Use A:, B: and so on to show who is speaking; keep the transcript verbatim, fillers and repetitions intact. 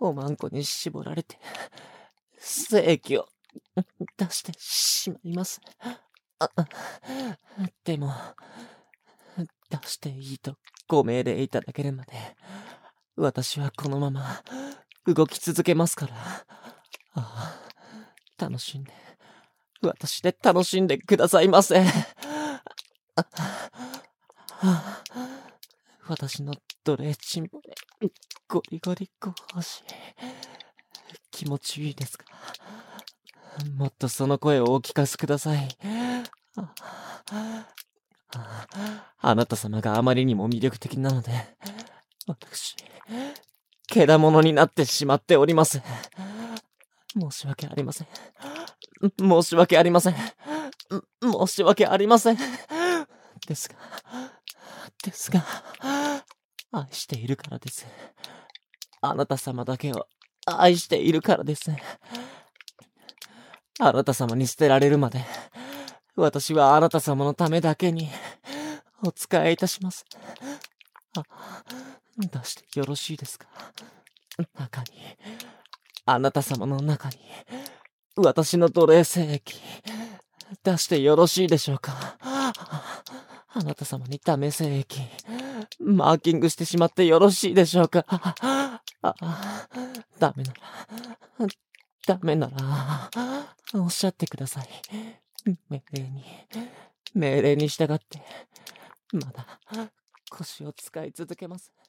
A: おまんこに絞られて、精液を出してしまいます。あ、でも、出していいとご命令いただけるまで、私はこのまま動き続けますから。ああ、楽しんで、私で楽しんでくださいませ。ああ、私の奴隷チンポでゴリゴリゴーシ気持ちいいですか？もっとその声をお聞かせください。ああ、あなた様があまりにも魅力的なので、私、けだものになってしまっております。申し訳ありません。申し訳ありません。申し訳ありません。ですが、ですが、愛しているからです。あなた様だけを愛しているからです。あなた様に捨てられるまで、私はあなた様のためだけにお仕えいたします。あ、出してよろしいですか？中に、あなた様の中に、私の奴隷精液、出してよろしいでしょうか？あなた様にダメ精液、マーキングしてしまってよろしいでしょうか？あ、ダメなら、ダメなら、おっしゃってください。命令に、命令に従って、まだ腰を使い続けます。